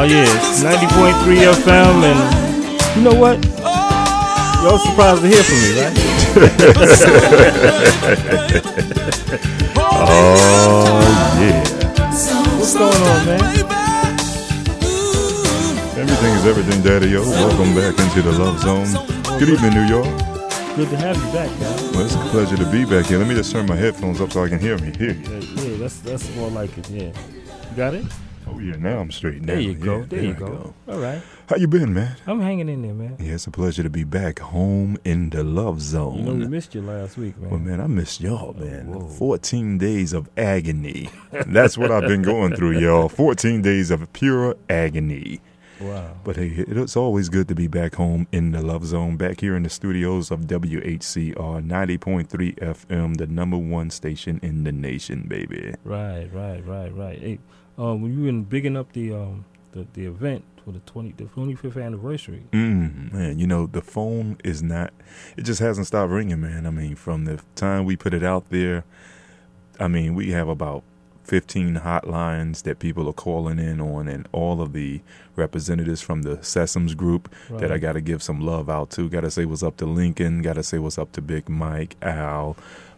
Oh yeah, it's 90.3 FM, and you know what? Y'all surprised to hear from me, right? Oh yeah. What's going on, man? Everything is everything, Daddy-O. Welcome back into the Love Zone. Good evening, New York. Good to have you back, man. Well, it's a pleasure to be back here. Let me just turn my headphones up so I can hear you. Yeah, that's more like it. Yeah, you got it. Oh yeah, now I'm straight. Now. There you go. Yeah, there you go. All right. How you been, man? I'm hanging in there, man. Yeah, it's a pleasure to be back home in the Love Zone. You know, we missed you last week, man. Well, man, I missed y'all, man. Whoa. 14 days of agony. That's what I've been going through, y'all. 14 days of pure agony. Wow. But hey, it's always good to be back home in the Love Zone, back here in the studios of WHCR 90.3 FM, the number one station in the nation, baby. Right. Hey, when you been bigging up the event for the 25th anniversary. Man, you know, the phone is not, it just hasn't stopped ringing, man. I mean, from the time we put it out there, I mean, we have about 15 hotlines that people are calling in on, and all of the representatives from the Sessoms group that I got to give some love out to. Got to say what's up to Lincoln, got to say what's up to Big Mike, Al,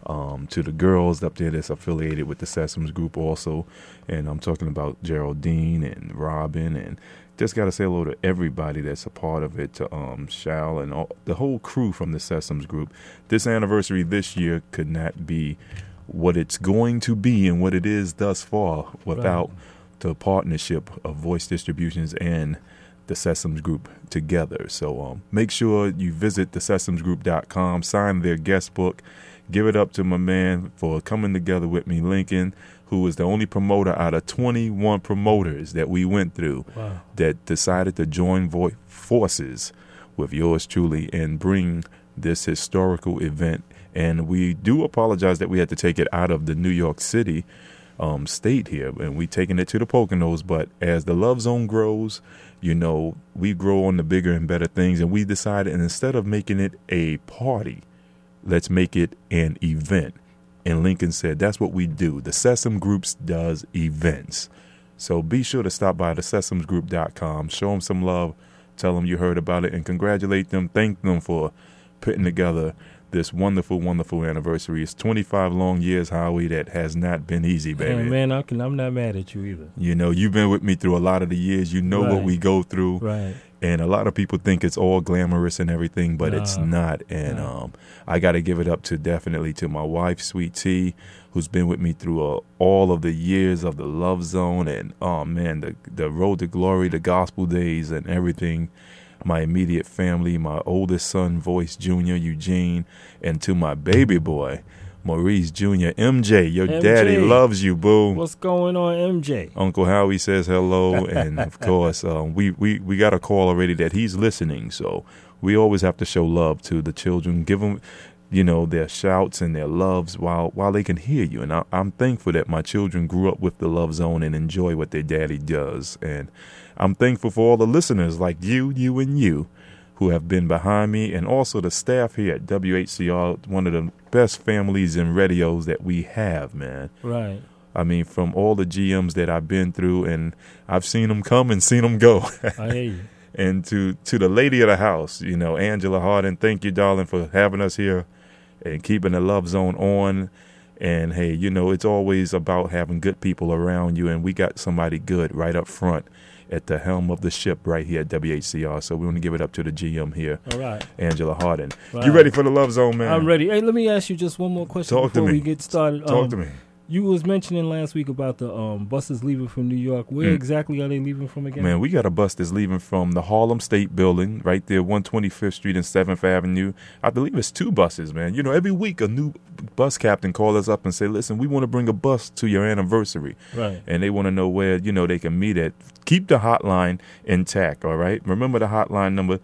to the girls up there that's affiliated with the Sessoms group also. And I'm talking about Geraldine and Robin, and just got to say hello to everybody that's a part of it, to Shal and the whole crew from the Sessoms group. This anniversary this year could not be what it's going to be and what it is thus far without the partnership of Voice Distributions and the Sessoms Group together. So make sure you visit thesessomsgroup.com, sign their guest book, give it up to my man for coming together with me, Lincoln, who was the only promoter out of 21 promoters that we went through that decided to join forces with yours truly and bring this historical event. And we do apologize that we had to take it out of the New York City state here, and we taking it to the Poconos. But as the Love Zone grows, you know, we grow on the bigger and better things, and we decided, and instead of making it a party, let's make it an event. And Lincoln said, that's what we do. The Sessom Groups does events. So be sure to stop by thesessomsgroup.com, show them some love, tell them you heard about it, and congratulate them, thank them for putting together this wonderful, wonderful anniversary. It's 25 long years, Howie, that has not been easy, baby. Hey, man, I'm not mad at you either. You know, you've been with me through a lot of the years. You know what we go through. Right. And a lot of people think it's all glamorous and everything, but it's not. And I got to give it up definitely to my wife, Sweet T, who's been with me through all of the years of the Love Zone. And, oh, man, the road to glory, the gospel days and everything. My immediate family, my oldest son, Voice Jr., Eugene, and to my baby boy, Maurice Jr., MJ. Your daddy loves you, boo. What's going on, MJ? Uncle Howie says hello, and of course, we got a call already that he's listening, so we always have to show love to the children, give them, you know, their shouts and their loves while they can hear you. And I'm thankful that my children grew up with the Love Zone and enjoy what their daddy does. And I'm thankful for all the listeners like you, and you, who have been behind me, and also the staff here at WHCR, one of the best families in radios that we have, man. Right. I mean, from all the GMs that I've been through, and I've seen them come and seen them go. I hear you. And to the lady of the house, you know, Angela Harden, thank you, darling, for having us here and keeping the Love Zone on. And, hey, you know, it's always about having good people around you, and we got somebody good right up front at the helm of the ship right here at WHCR. So we want to give it up to the GM here, all right, Angela Harden. Right. You ready for the Love Zone, man? I'm ready. Hey, let me ask you just one more question before we get started. Talk to me. You was mentioning last week about the buses leaving from New York. Where exactly are they leaving from again? Man, we got a bus that's leaving from the Harlem State Building right there, 125th Street and 7th Avenue. I believe it's 2 buses, man. You know, every week a new bus captain calls us up and say, listen, we want to bring a bus to your anniversary. Right. And they want to know where, you know, they can meet at. Keep the hotline intact, all right? Remember the hotline number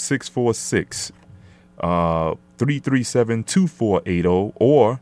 646 337-2480 or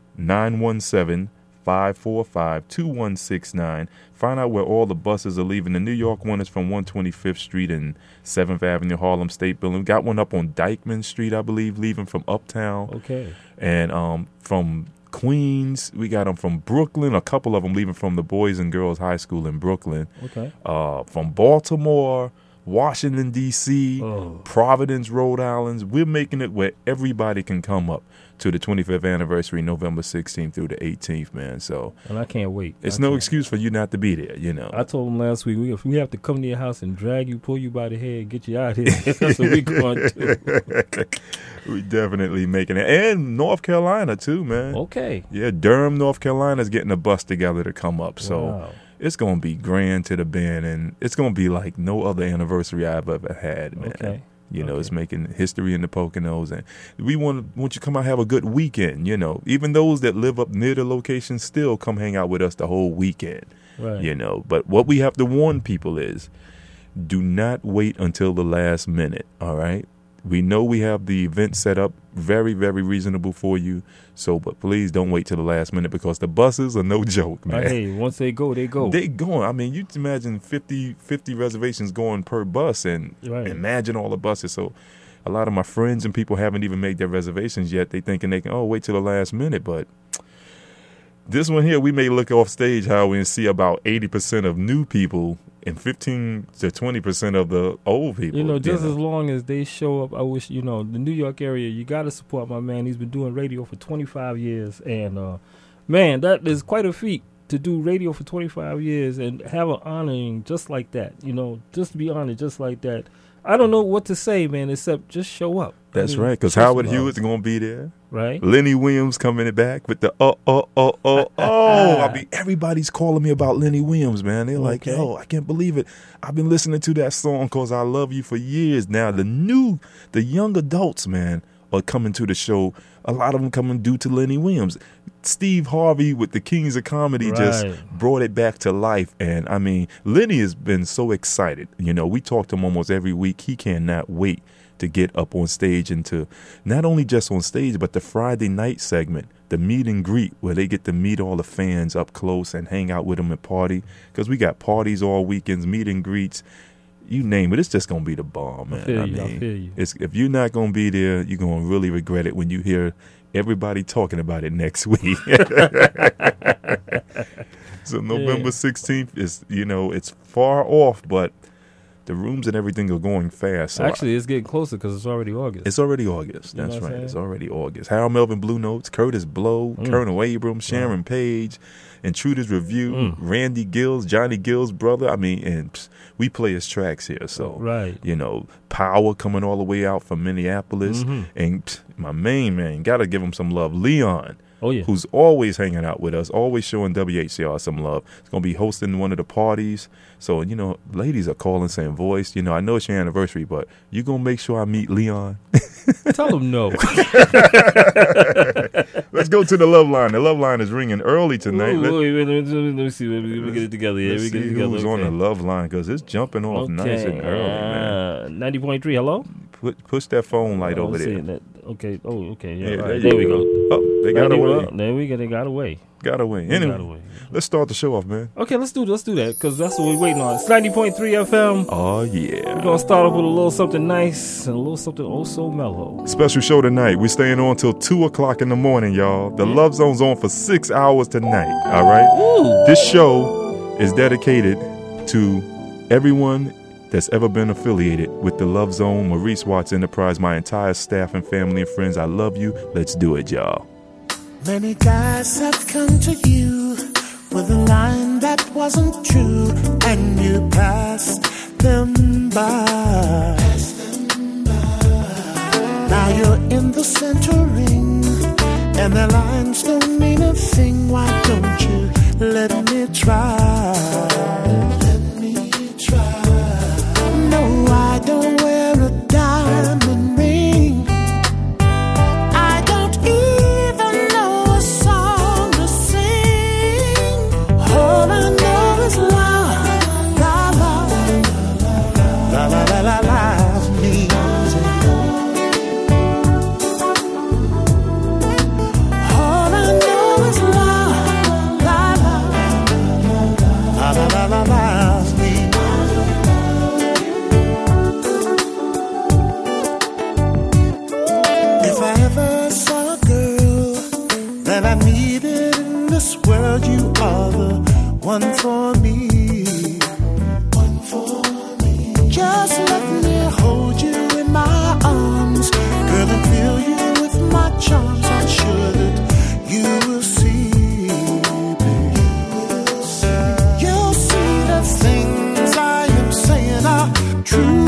917-545-2169. Find out where all the buses are leaving. The New York one is from 125th Street and 7th Avenue, Harlem State Building. We got one up on Dyckman Street, I believe, leaving from Uptown. Okay. And from Queens. We got them from Brooklyn. A couple of them leaving from the Boys and Girls High School in Brooklyn. Okay. From Baltimore, Washington, D.C., Oh. Providence, Rhode Island. We're making it where everybody can come up to the 25th anniversary, November 16th through the 18th, man. So And I can't wait. it's I no can't. excuse for you not to be there, you know. I told him last week, if we have to come to your house and drag you, pull you by the head, get you out here, that's what we going to. We definitely making it. And North Carolina, too, man. Okay. Yeah, Durham, North Carolina's getting a bus together to come up. So Wow. it's going to be grand to the band, and it's going to be like no other anniversary I've ever had, man. Okay. You know, Okay. it's making history in the Poconos, and we want you to come out and have a good weekend, you know. Even those that live up near the location still come hang out with us the whole weekend, Right. you know. But what we have to warn people is do not wait until the last minute, all right? We know we have the event set up very, very reasonable for you. So, but please don't wait till the last minute because the buses are no joke, man. Hey, once they go, they go. They going. I mean, you can imagine 50 reservations going per bus, and Right. imagine all the buses. So a lot of my friends and people haven't even made their reservations yet. They thinking they can, wait till the last minute. But this one here, we may look off stage, Howie, and see about 80% of new people and 15 to 20% of the old people. You know, just as long as they show up, I wish, the New York area, you got to support my man. He's been doing radio for 25 years. And, man, that is quite a feat to do radio for 25 years and have an honoring just like that. Just to be honored just like that. I don't know what to say, man, except just show up. That's right, because show some Howard love. Hewitt's going to be there. Right? Lenny Williams coming back with the I mean, everybody's calling me about Lenny Williams, man. They're like, Okay. I can't believe it. I've been listening to that song "Cause I Love You" for years now. The young adults, man, are coming to the show. A lot of them coming due to Lenny Williams. Steve Harvey with the Kings of Comedy just Right. brought it back to life. And I mean, Lenny has been so excited. We talk to him almost every week. He cannot wait to get up on stage and to not only just on stage, but the Friday night segment, the meet and greet, where they get to meet all the fans up close and hang out with them and party. Because we got parties all weekends, meet and greets, you name it. It's just going to be the bomb, man. I feel you. If you're not going to be there, you're going to really regret it when you hear everybody talking about it next week. So November 16th is, it's far off, but the rooms and everything are going fast. So Actually, it's getting closer because it's already August. it's already August. You know That's what I'm right. It's saying? already August. Harold Melvin Blue Notes, Curtis Blow, Colonel Abrams, Sharon Page, Intruders Review, Randy Gills, Johnny Gills' brother. I mean, and we play his tracks here. So, Right. Power coming all the way out from Minneapolis. And my main man, got to give him some love, Leon. Oh, yeah. Who's always hanging out with us, always showing WHCR some love. He's going to be hosting one of the parties. So, ladies are calling saying, Voice, I know it's your anniversary, but you going to make sure I meet Leon? Tell him no. Let's go to the love line. The love line is ringing early tonight. Let me see. Let me get it together. Yeah, Let's we get see it together. who's on the love line because it's jumping off nice and early, man. 90.3, hello? Push that phone light over let's see there. that. Okay. Oh, okay. Yeah, Yeah, right. there There you we go. go. Oh, they got away. There we go. They got away. Got away. They Anyway, got away. let's start the show off, man. Okay, let's do that because that's what we're waiting on. It's 90.3 FM. Oh, yeah. We're going to start off with a little something nice and a little something oh so mellow. Special show tonight. We're staying on till 2 o'clock in the morning, y'all. The Love Zone's on for 6 hours tonight, all right? Ooh. This show is dedicated to everyone that's ever been affiliated with the Love Zone, Maurice Watts Enterprise, my entire staff and family and friends. I love you. Let's do it, y'all. Many guys have come to you with a line that wasn't true, and you passed them by. Now you're in the center ring, and their lines don't mean a thing. Why don't you let me try? Let me try. No, I don't wear a diamond ring. I don't even know a song to sing. All I know is love, la la, la la la la la, music. All I know is love, la la, la la la charms, I'm sure that you will see. You'll see the things I am saying are true.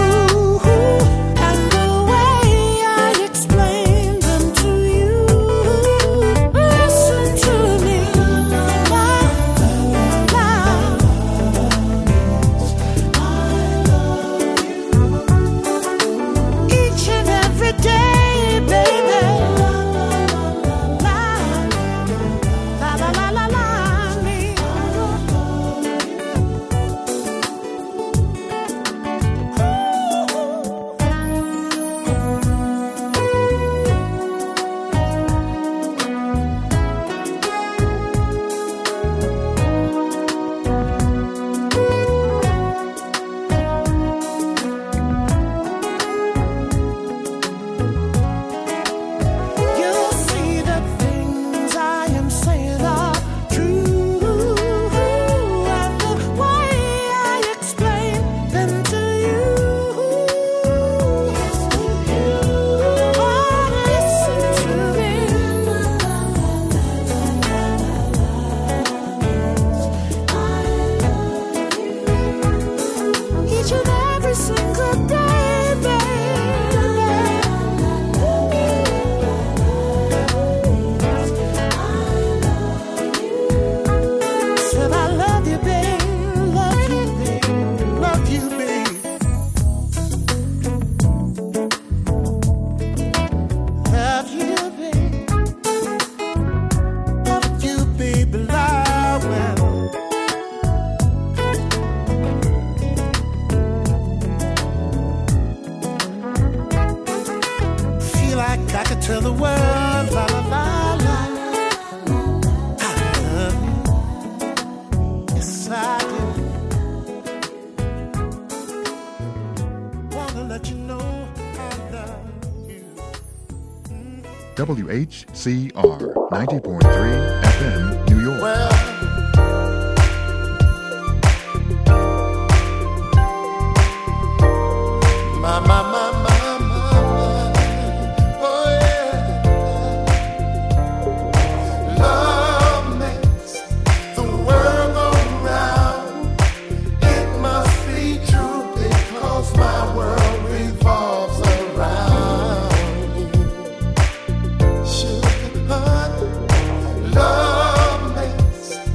Tell the world, la la la la, I love you. Yes, I do. Wanna let you know I love you. WHCR 90.3 FM, New York. Well, my. Love makes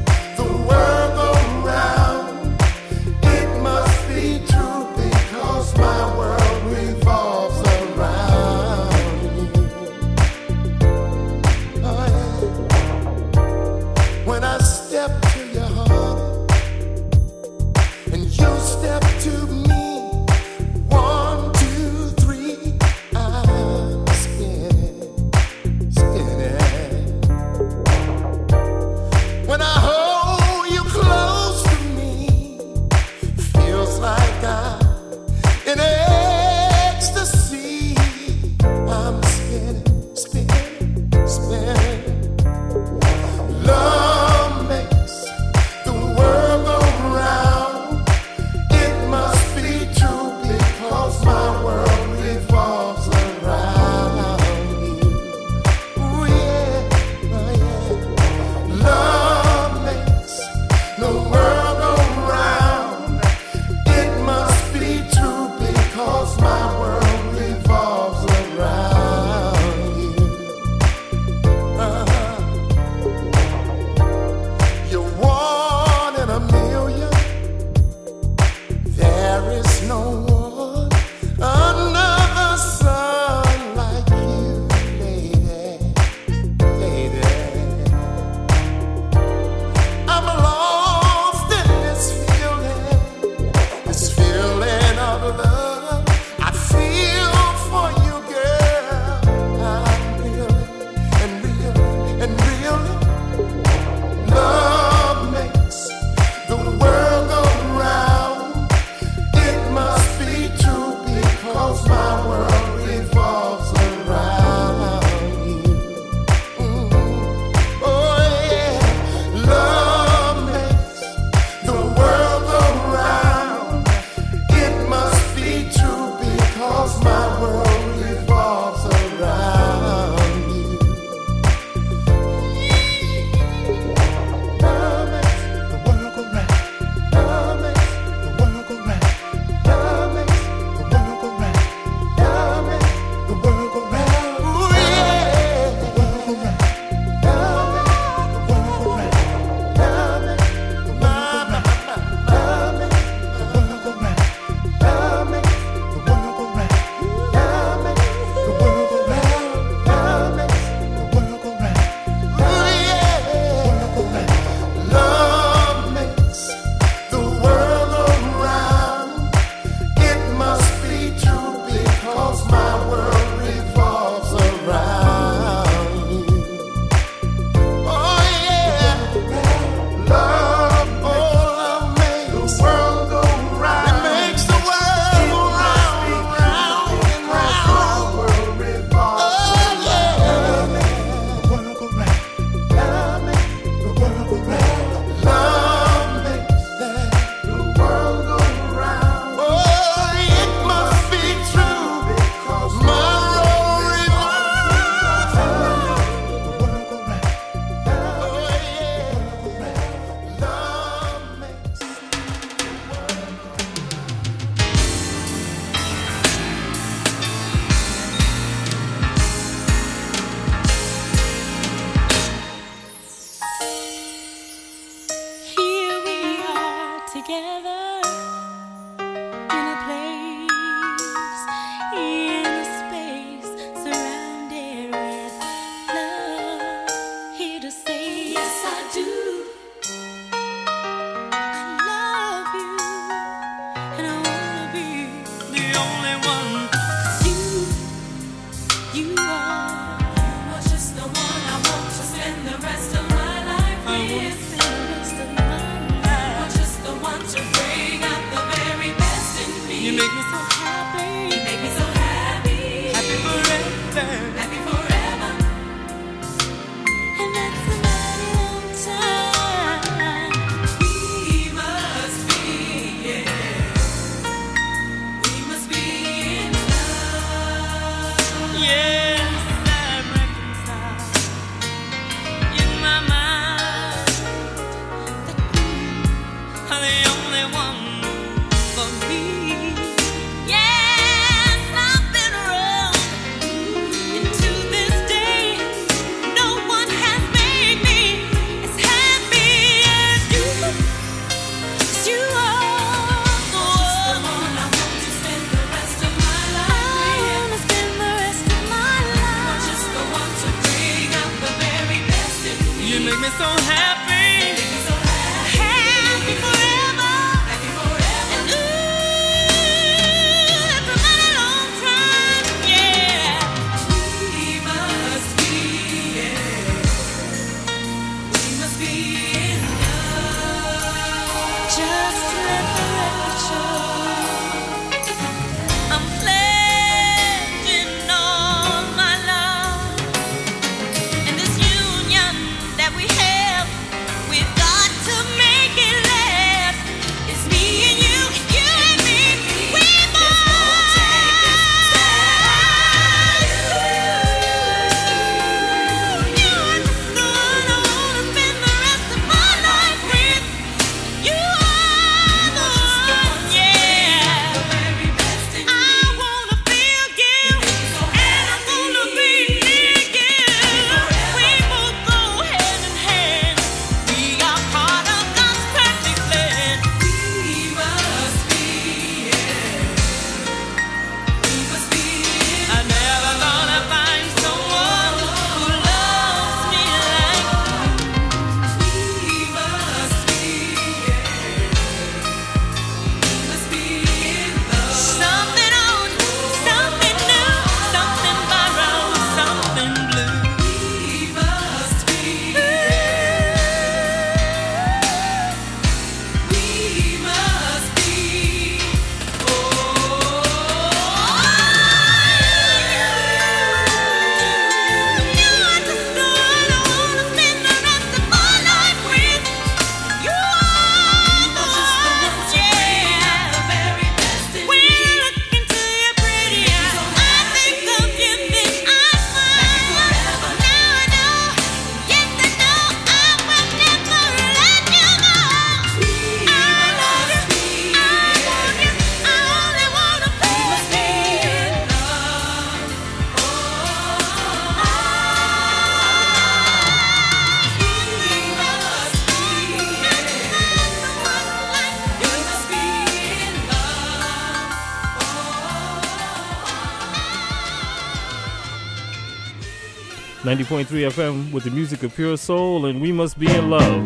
90.3 FM with the music of pure soul, and we must be in love.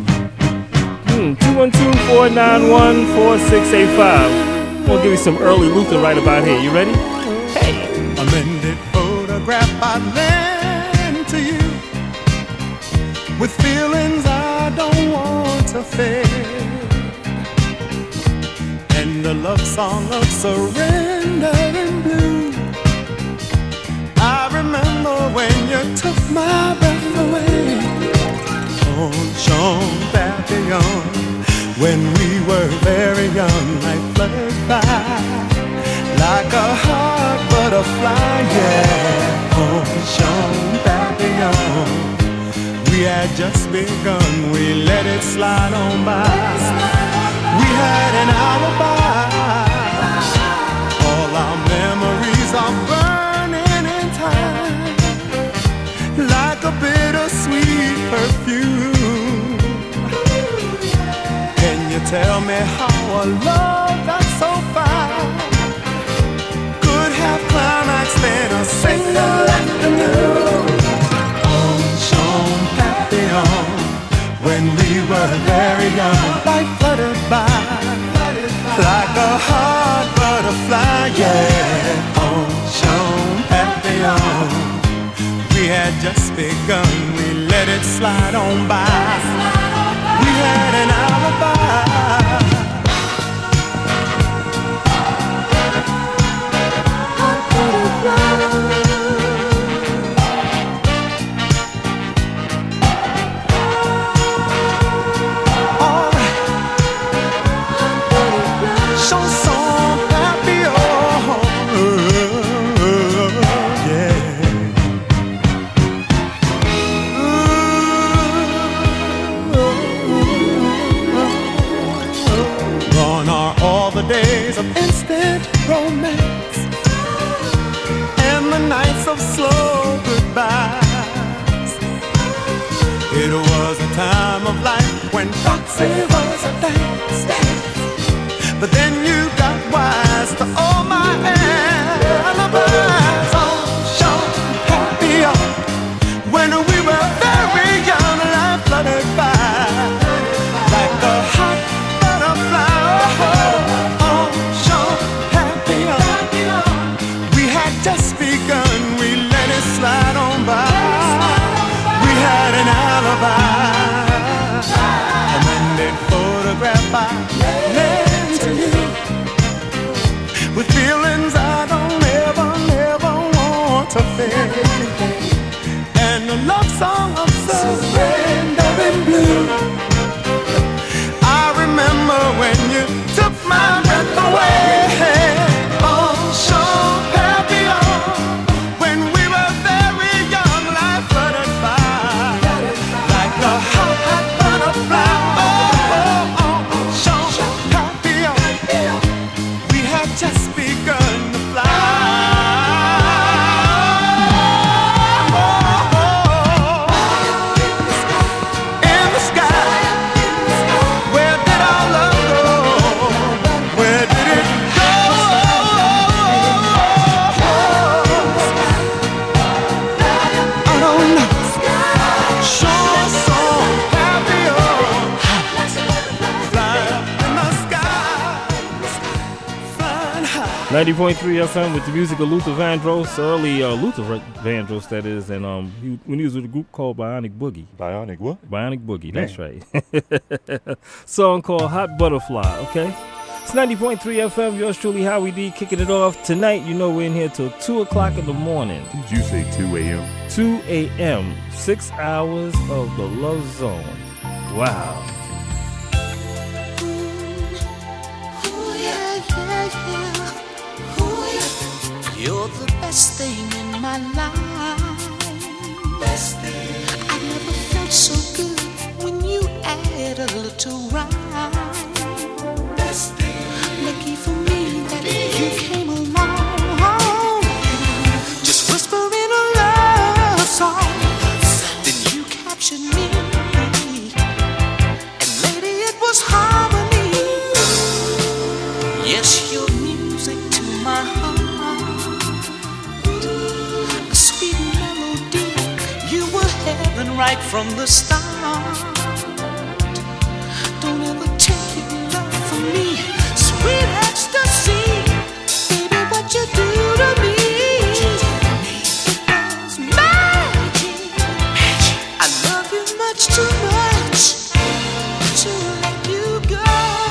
212-491-4685. We'll give you some early Luther right about here. You ready? Hey! A mended photograph I lend to you with feelings I don't want to fade, and a love song of surrender in blue. I remember when you took my breath away on Jean Papillon. When we were very young, life fluttered by like a hot butterfly, yeah. On Jean Papillon, we had just begun, we let it slide on by. We had an alibi, all our memories are burning in time, like a bittersweet perfume. Can you tell me how a love that's so fine could have climax in a single afternoon? On Jean Papillon, when we were very young, life fluttered by like a hot butterfly, yeah. On Jean Papillon, we had just begun, we let it slide on by. We had an alibi. romance and the nights of slow goodbyes. It was a time of life when Foxy was a dance. But then you got wise to all my alibis. Oh, sure, happy when we were very young, life fluttered by like a hot butterfly. Oh, sure, happy we had just begun, we let it slide on by. We had an alibi, and when they photographed I lent to you with feelings I don't never want to feel. And a love song of surrender in blue. I remember when you took my breath away. Oh, so happy when we were very young, life fluttered by like a hot butterfly. Oh, so happy we had just begun to fly. .3 FM with the music of Luther Vandross, early Luther Vandross, that is, and when he was with a group called Bionic Boogie. Bionic what? Bionic Boogie, that's right. Song called Hot Butterfly, okay? It's 90.3 FM, yours truly, Howie D, kicking it off. Tonight, you know we're in here till 2 o'clock in the morning. Did you say 2 a.m.? 2 a.m., 6 hours of the Love Zone. Wow. You're the best thing in my life. Best thing. I never felt so good when you add a little rhyme. Best thing. Lucky for me that you came along. Just whispering a love song. Then you captured me. And lady, it was harmony. Yes, your music to my heart. Heaven right from the start. Don't ever take your love from me. Sweet ecstasy, baby, what you do to me. It was magic. I love you much too much to let you go.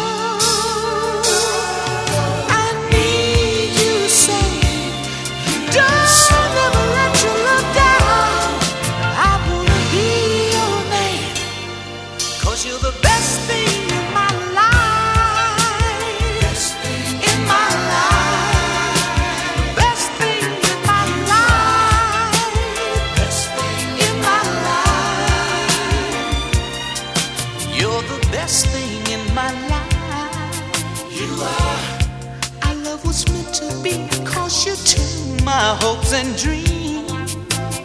I need you, say, don't ever let your love die. You're the best thing in my life. Best thing in my life. Best thing in my life. Best thing in my life. You're the best thing in my life. You are. Our love was meant to be, 'cause you turned my hopes and dreams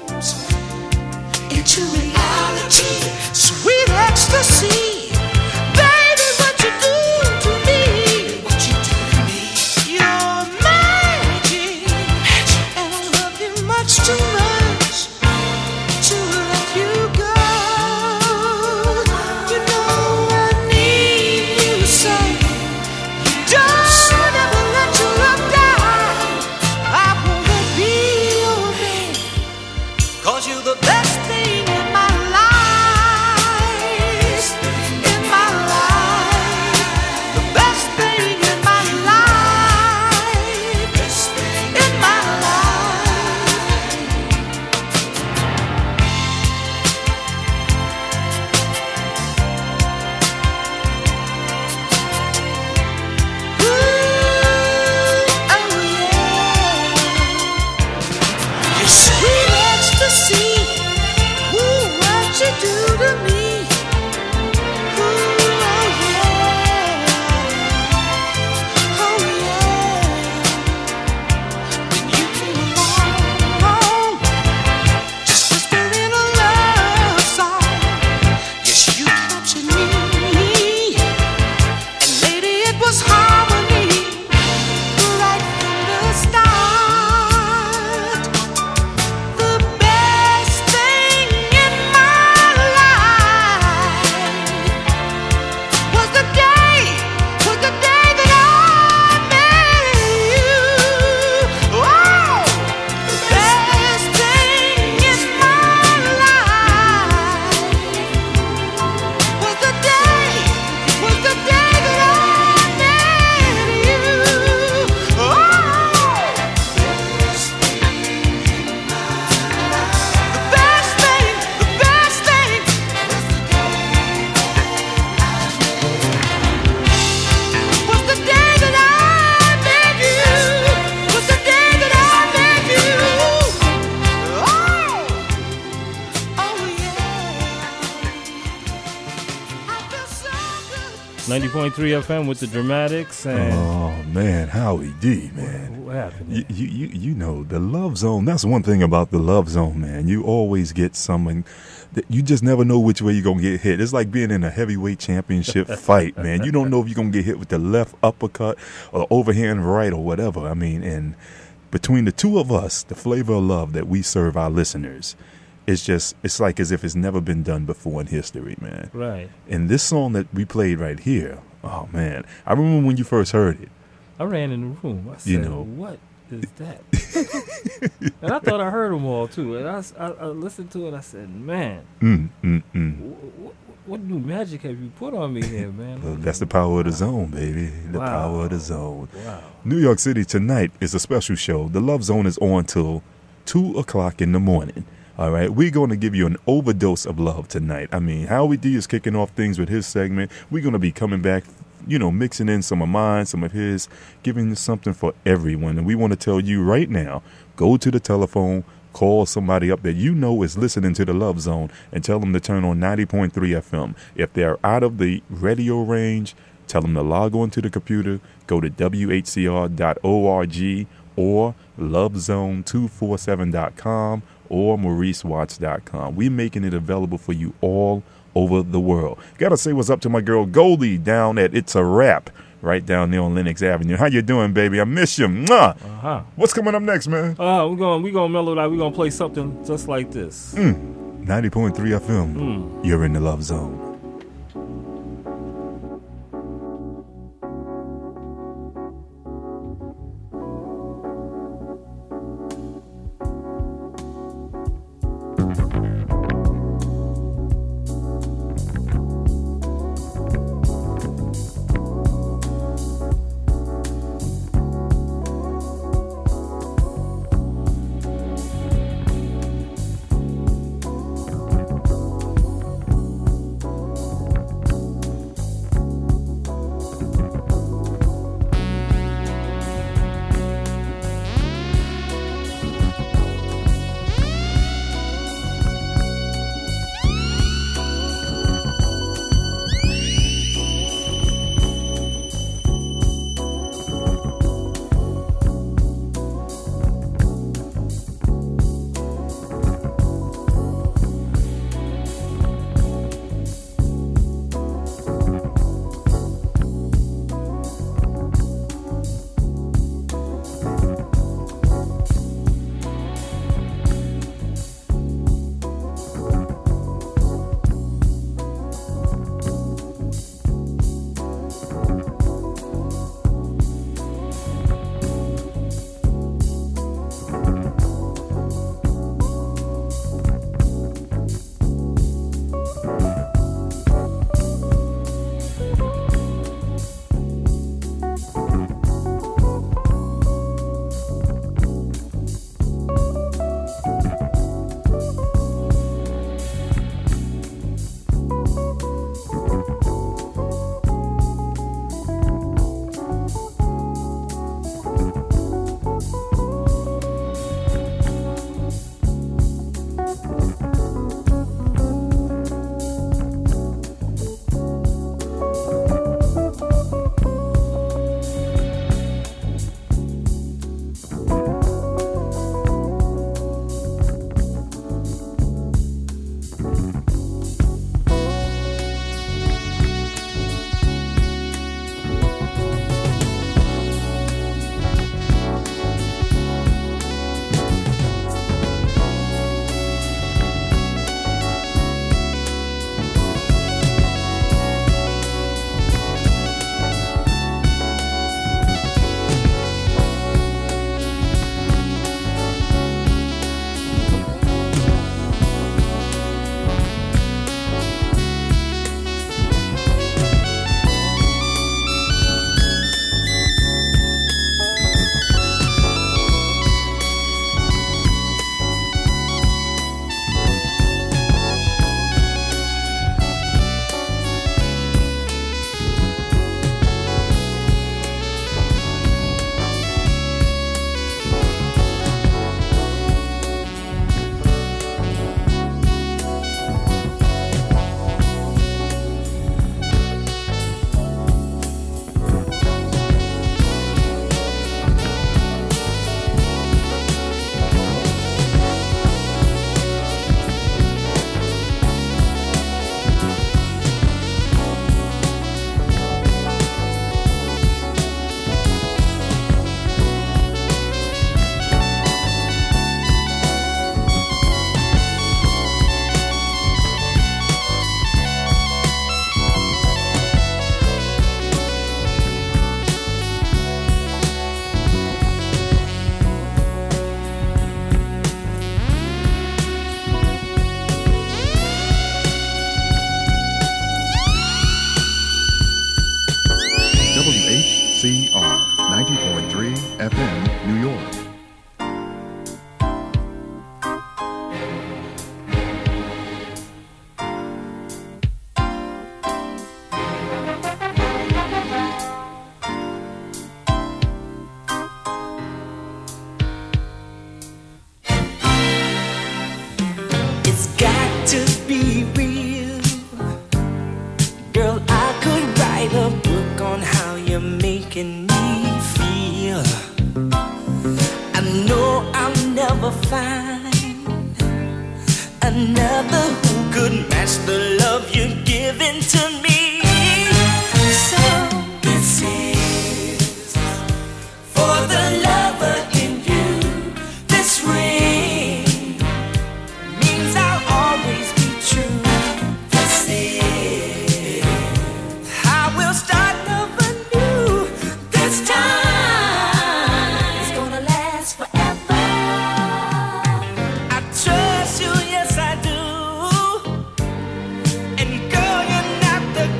into reality. Sweet ecstasy, baby, what you do to me? What you do to me? You're magic, and I love you much too much to let you go. You know I need you, say, don't ever let your love die. I wanna be your man, 'cause you're the best thing in my life. 90.3 FM with the Dramatics. And Oh man, Howie D, man. what happened? You know the Love Zone. That's one thing about the Love Zone, man. You always get someone that you just never know which way you're gonna get hit. It's like being in a heavyweight championship fight, man. You don't know if you're gonna get hit with the left uppercut or overhand right or whatever. I mean, and between the two of us, the flavor of love that we serve our listeners, it's like as if it's never been done before in history, man. Right. And this song that we played right here, oh man, I remember when you first heard it. I ran in the room. I said, You know. what is that? And I thought I heard them all, too. And I listened to it. I said, man, what new magic have you put on me here, man? Well, that's the power of the zone, baby. The Wow. power of the zone. Wow. New York City tonight is a special show. The Love Zone is on till 2 o'clock in the morning. All right, we're going to give you an overdose of love tonight. I mean, Howie D is kicking off things with his segment. We're going to be coming back, mixing in some of mine, some of his, giving you something for everyone. And we want to tell you right now, go to the telephone, call somebody up that you know is listening to the Love Zone and tell them to turn on 90.3 FM. If they're out of the radio range, tell them to log on to the computer, go to WHCR.org or lovezone247.com or MauriceWatts.com. We're making it available for you all over the world. Gotta say what's up to my girl Goldie down at It's a Wrap, right down there on Lenox Avenue. How you doing, baby? I miss you. Mwah! Uh-huh. What's coming up next, man? We're gonna mellow it out. We're gonna play something just like this. 90.3 FM. You're in the Love Zone. New York. It's got to be real. Girl, I could write a book on how you're making me feel. I know I'll never find another who could match the love you're giving to me. So this is for the lover in you. This ring means I'll always be true. This is I will start love anew. This time it's gonna last forever. I trust you, yes I do. And girl, you're not the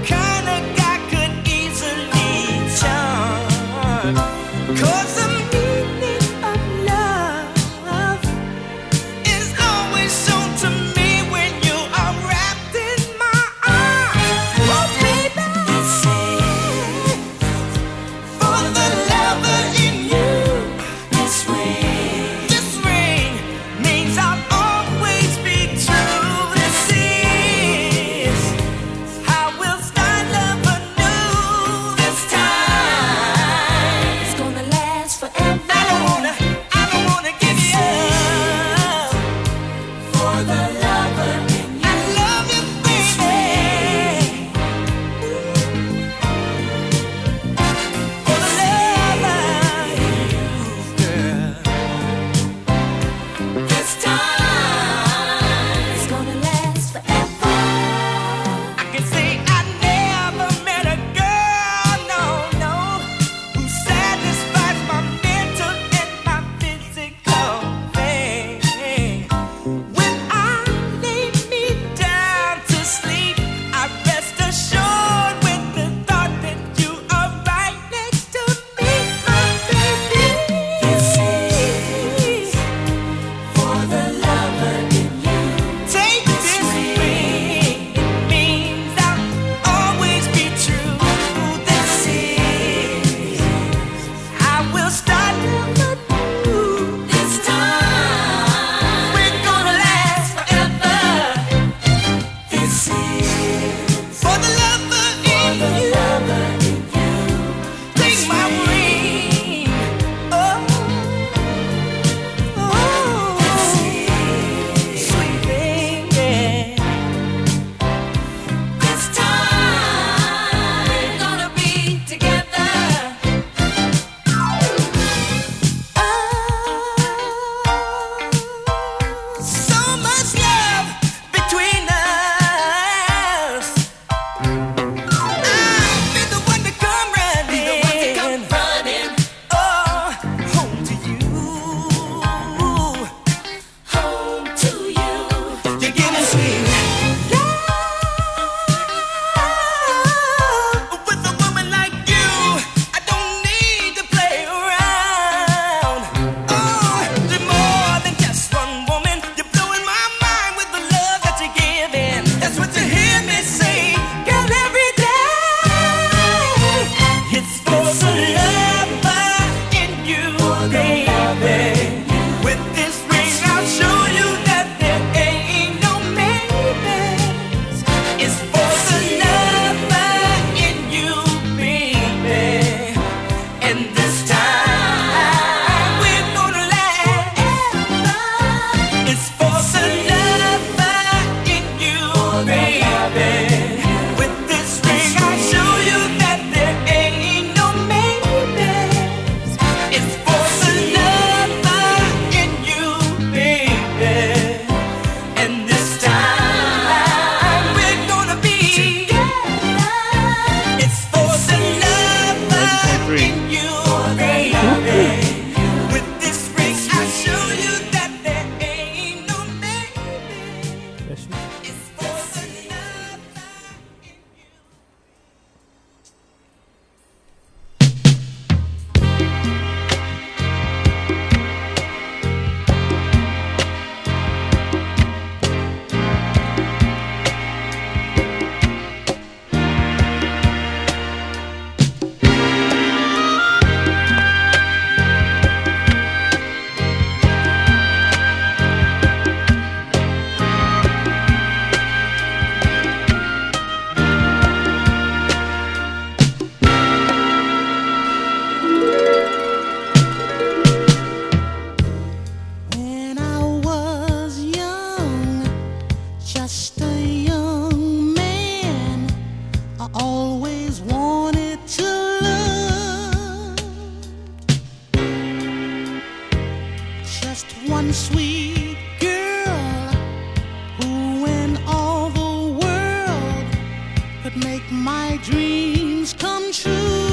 just one sweet girl who in all the world could make my dreams come true.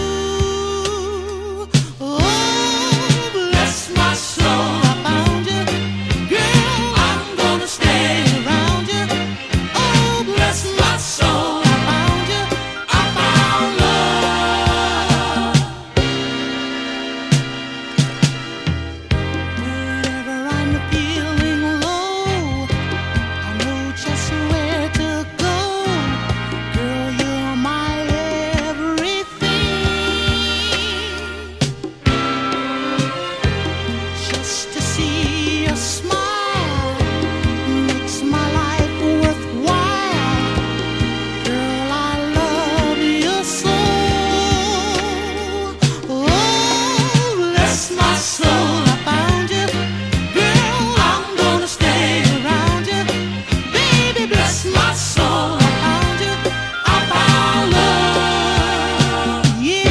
Oh, bless my soul, I found you. Girl, I'm gonna stay around you. Oh, bless my soul, I found you. I found love. Whenever I'm feeling low, I know just where to go. Girl, you're my everything. Just to see your smile makes my life worthwhile. Girl, I love you so. Oh, bless my soul, I found you. Girl, I'm gonna stay around you. Baby, bless my soul, I found you. I found love. Yeah.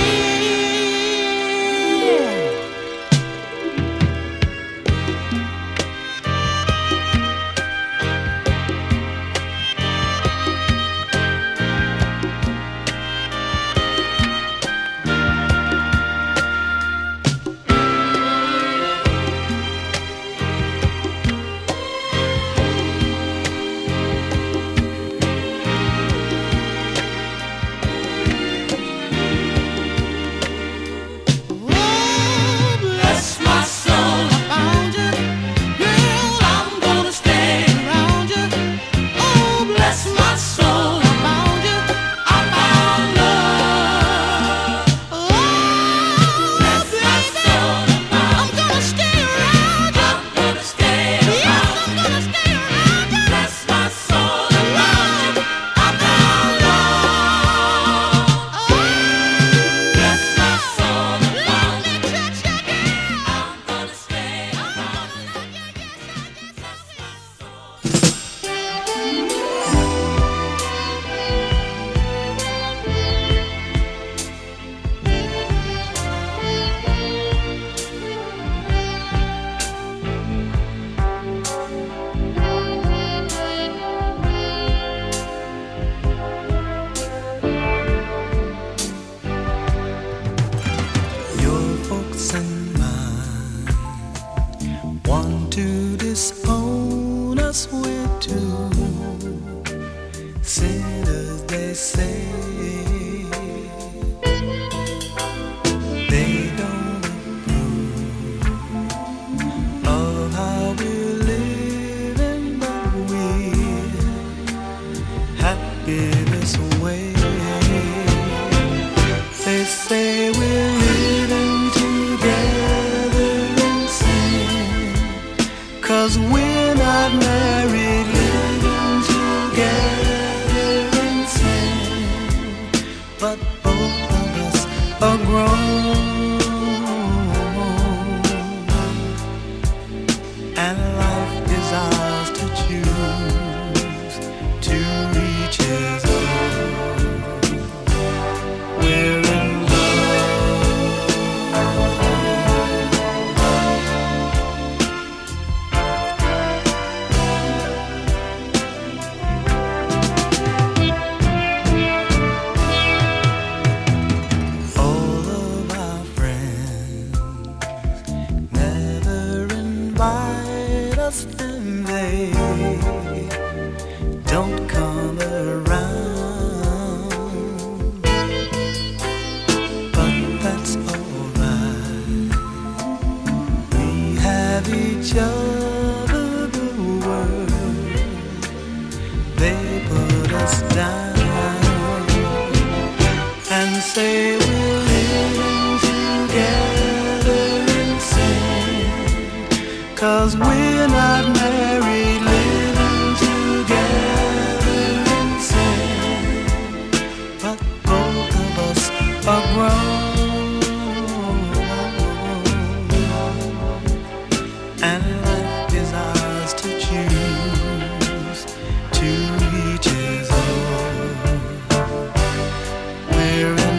Oh, bless my soul, I found you. Girl, I'm gonna stay around you. Oh, bless my soul, I found you. I found love. Oh, bless my soul, I'm gonna stay around you. I'm gonna stay around you. Yes, I'm gonna stay around you. Bless my soul, I found you. I found love. Oh, bless my soul, I found you. Let me touch you, girl. I'm gonna stay around you. Yes, Your folks and mine want to disown us. We're two sinners, they say. They don't approve of how we're living, but we're happy this way. They say we're living together in sin, 'cause we're not married, living together in sin. But both of us are grown, and life is ours to choose, to each his own. We're in all of our friends never invite us, and they don't come around. But that's alright. We have each other, the world. They put us down and say we're living together in sin, 'cause we're not married, living together in sin. But both of us are grown, and life is ours to choose, to each his own. We're in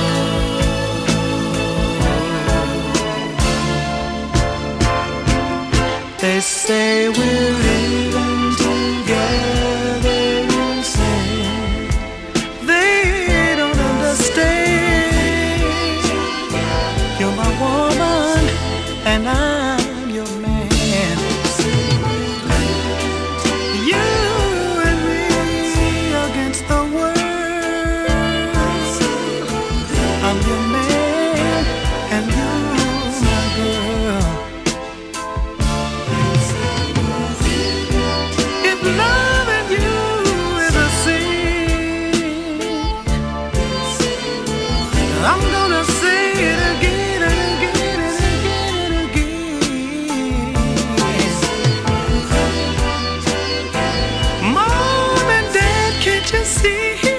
love. They say we're living together insane. They don't understand. You're my woman and I'm your man. You and me against the world. I'm your man and you're my girl. If loving you is a sin, I'm gonna say it again and again and again and again. Mom and Dad, can't you see?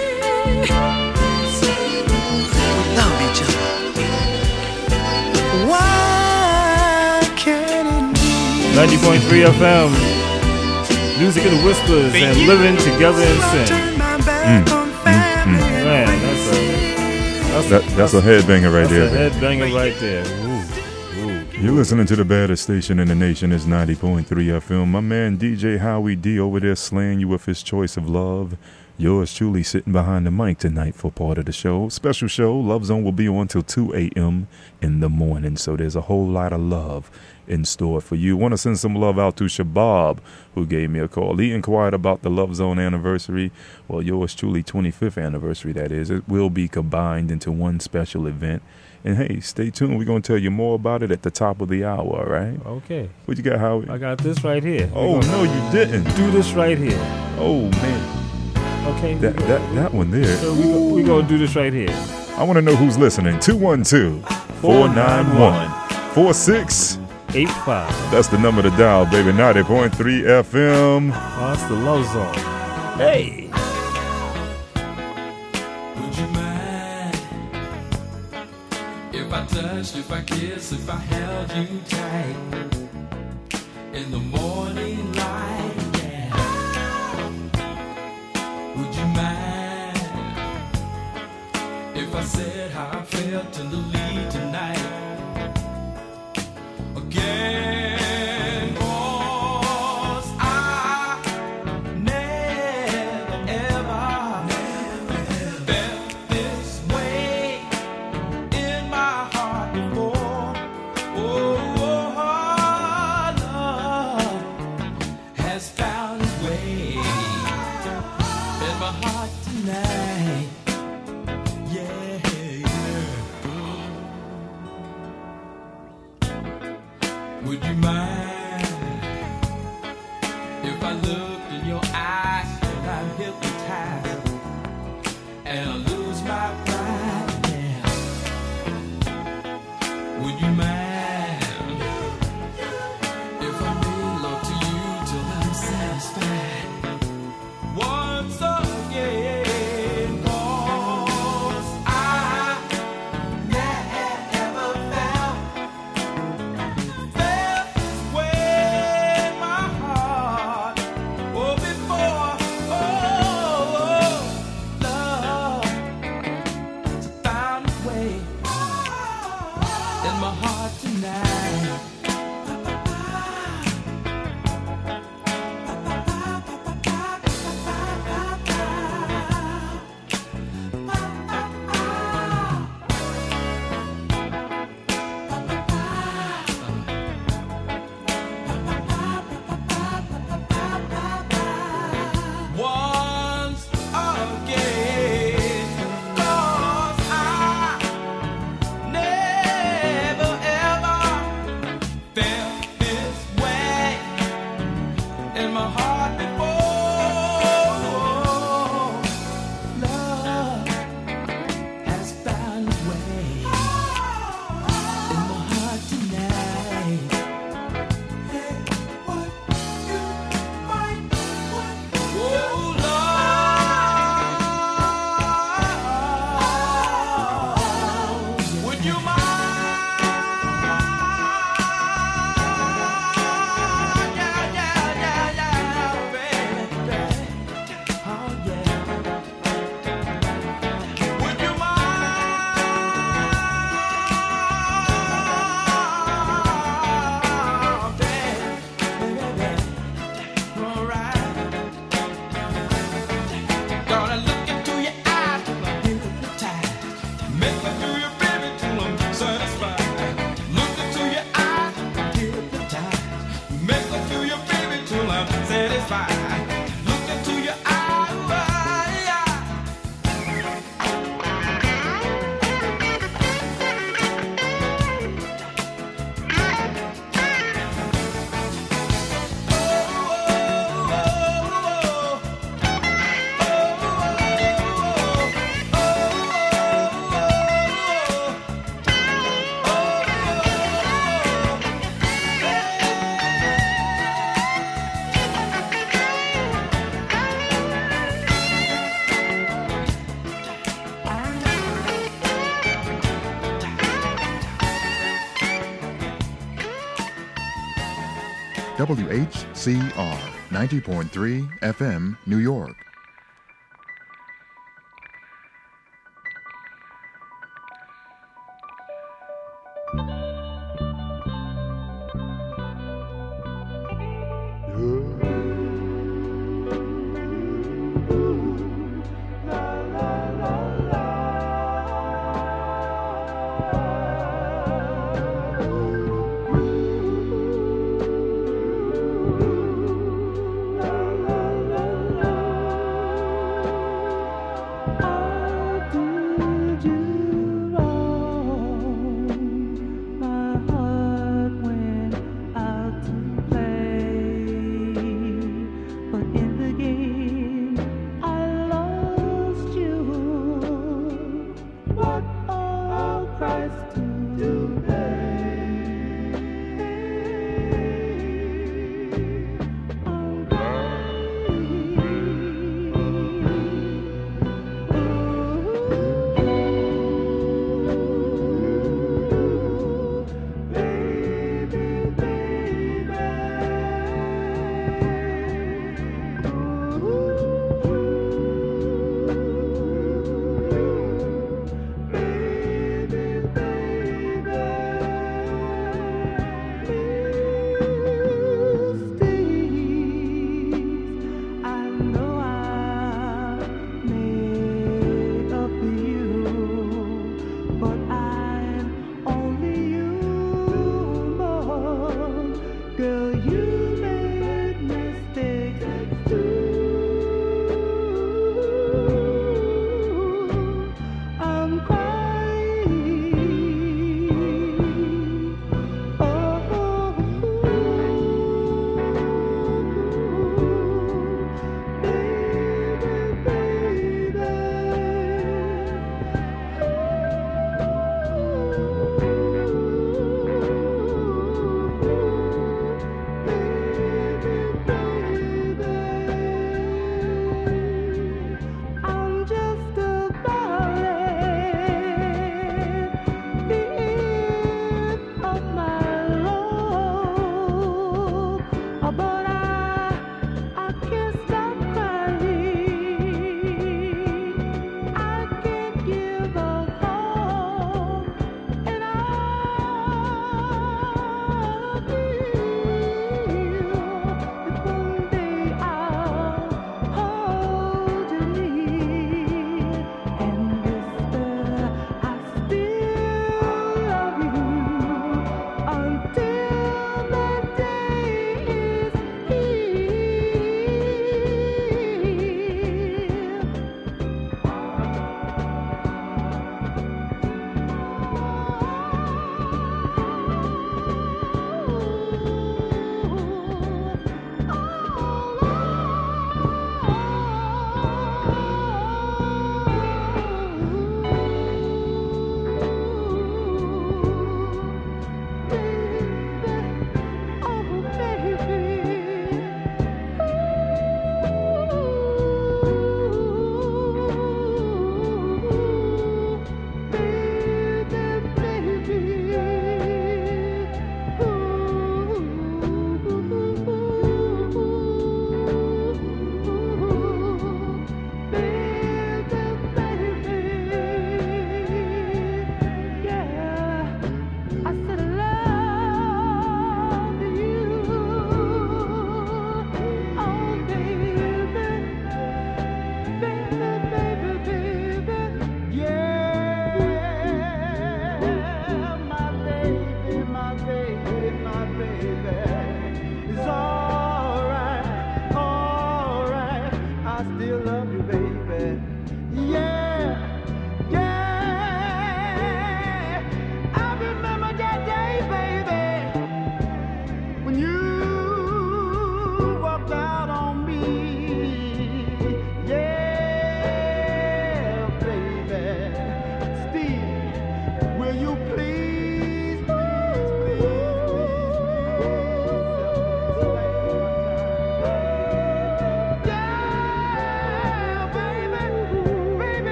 We love each other. Why can't it be? 90.3 FM. Music of the Whispers and living together in sin. Man, That's a headbanger right there, that's a baby. headbanger right there. Ooh, ooh. You're listening to the baddest station in the nation. Is 90.3 FM. My man DJ Howie D over there slaying you with his choice of love. Yours truly sitting behind the mic tonight for part of the show. Special show. Love Zone will be on till 2 a.m. in the morning. So there's a whole lot of love in store for you. Want to send some love out to Shabab, who gave me a call. He inquired about the Love Zone anniversary. Well, yours truly 25th anniversary, that is. It will be combined into one special event. And hey, stay tuned. We're going to tell you more about it at the top of the hour, all right? Okay. What you got, Howie? I got this right here. Oh, no, you didn't. Do this right here. Oh, man. Okay. That one there. So we gonna do this right here. I want to know who's listening. 212-491-4685. 85. That's the number to dial, baby. 90.3 FM. Oh, it's the Love Zone. Hey. Would you mind if I touched, if I kissed, if I held you tight in the morning light? Yeah. Would you mind if I said how I felt tenderly tonight? Again, 'cause I never ever felt this way in my heart before. Oh, love has found its way in my heart tonight. Yeah, yeah. Would you mind if I looked in your eyes and I'm hypnotized and I lose my pride? Yeah. Would you mind if I made love to you till I'm satisfied? Once again, 'cause I never felt this way in my heart. Oh, before WHCR 90.3 FM, New York.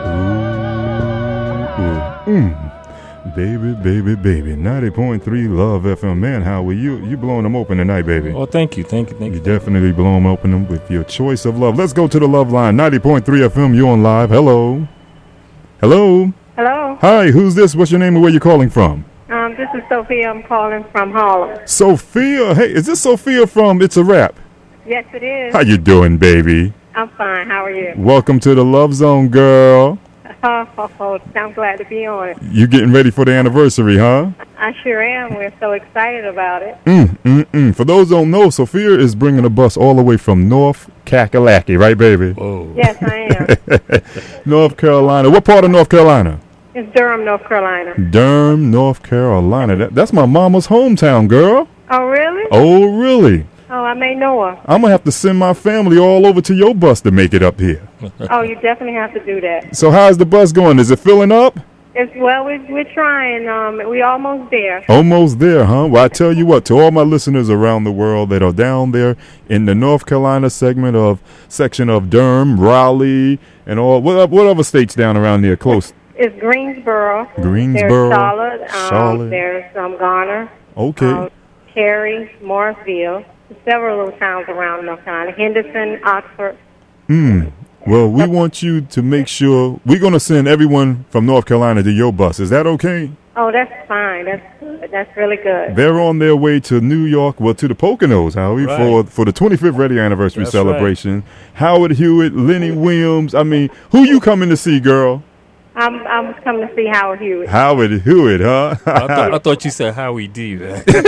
Baby, baby, baby. 90.3 Love FM. Man, Howie, you blowing them open tonight, baby. Oh, thank you. You definitely blow them open with your choice of love. Let's go to the love line. 90.3 FM, you on live. Hello. Hello. Hello. Hi, who's this? What's your name and where you calling from? This is Sophia. I'm calling from Harlem. Sophia. Hey, is this Sophia from It's a Rap? Yes, it is. How you doing, baby? I'm fine. How are you? Welcome to the Love Zone, girl. I'm glad to be on it. You getting ready for the anniversary, huh? I sure am. We're so excited about it. For those who don't know, Sophia is bringing a bus all the way from North Kakalaki, right, baby? Oh. Yes, I am. North Carolina. What part of North Carolina? It's Durham, North Carolina. Durham, North Carolina. That's my mama's hometown, girl. Oh, really? Oh, really? Oh, I may know her. I'm going to have to send my family all over to your bus to make it up here. Oh, you definitely have to do that. So how's the bus going? Is it filling up? We're trying. We're almost there. Almost there, huh? Well, I tell you what, to all my listeners around the world that are down there in the North Carolina section of Durham, Raleigh, and all, what other states down around there close? It's Greensboro. Greensboro. There's Charlotte. There's Garner. Okay. Cary, Morrisville. Several little towns around North Carolina. Henderson, Oxford. Well, we want you to make sure we're going to send everyone from North Carolina to your bus. Is that okay? Oh, that's fine. That's really good. They're on their way to New York, to the Poconos, Howie, right. for the 25th radio anniversary That's celebration. Right. Howard Hewitt, Lenny Williams. I mean, who you coming to see, girl? I was coming to see Howard Hewitt. Howard Hewitt, huh? I thought you said Howie D, man. No,